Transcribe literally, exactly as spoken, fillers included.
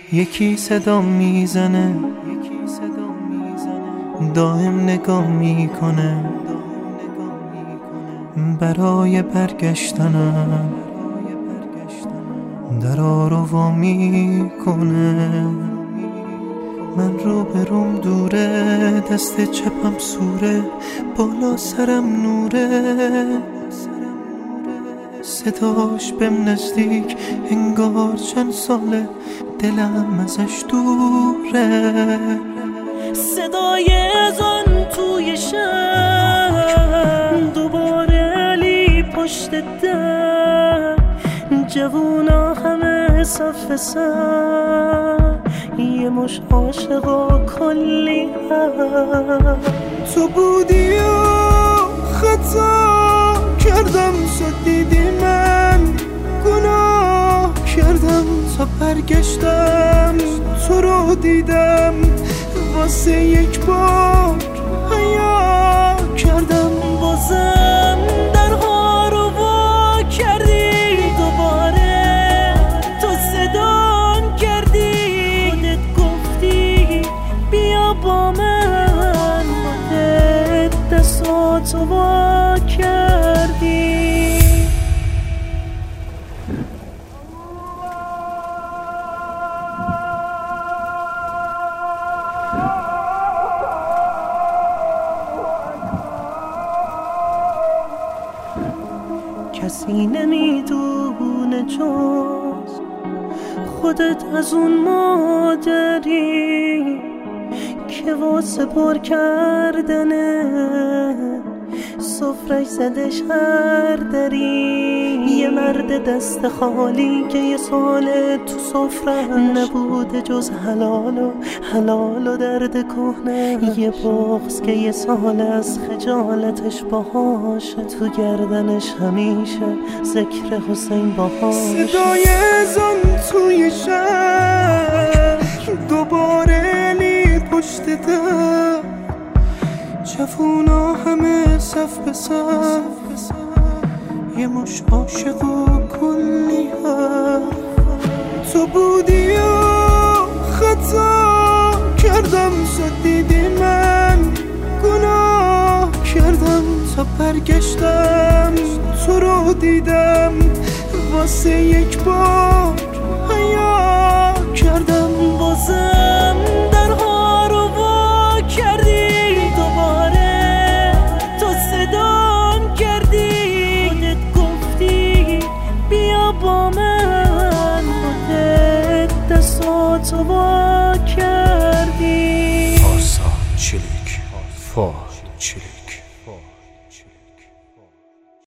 یکی صدا میزنه، دائم نگاه میکنه برای برگشتنم، درا رو وا میکنه. من رو به روم دوره، دست چپم سوره، بالا سرم نوره، صداش بهم نزدیک انگار چند ساله دلم ازش دوره. صدای اذان توی شهر، دوباره علی پشت در، جوونا همه صف سر، یه مش عاشقا کلی هر. تو بودی و خطا کردم، شدیدی من گناه کردم، تا برگشتم تو رو دیدم، واسه یک بار حیا کردم. بازم درها رو وا کردی، دوباره تو صدام کردی، خودت گفتی بیا با من، خودت دستاتو وا کردی. کسی نمیدونه جز خودت از اون مادری که واسه پر کردنه سفرش زده شهر داری. یه مرد دست خالی که یه ساله تو سفره نبوده جز حلال و حلال و درد کهنه، یه بغض که یه سال از خجالتش باهاشه، تو گردنش همیشه ذکر حسین باهاشه. صدای اذان توی شهر، دوباره علی پشت در، جوونا همه صف به صف، یه مش عاشق و کلی هر. تو بودی و خطا کردم، شدیدی من گناه کردم، تا برگشتم تو رو دیدم، واسه یک بار حیا کردم. بازم درها رو وا کردی، دوباره تو صدام کردی، خودت گفتی بیا با من، خودت دستاتو وا کردی. فارسا چلیک، فار چلیک.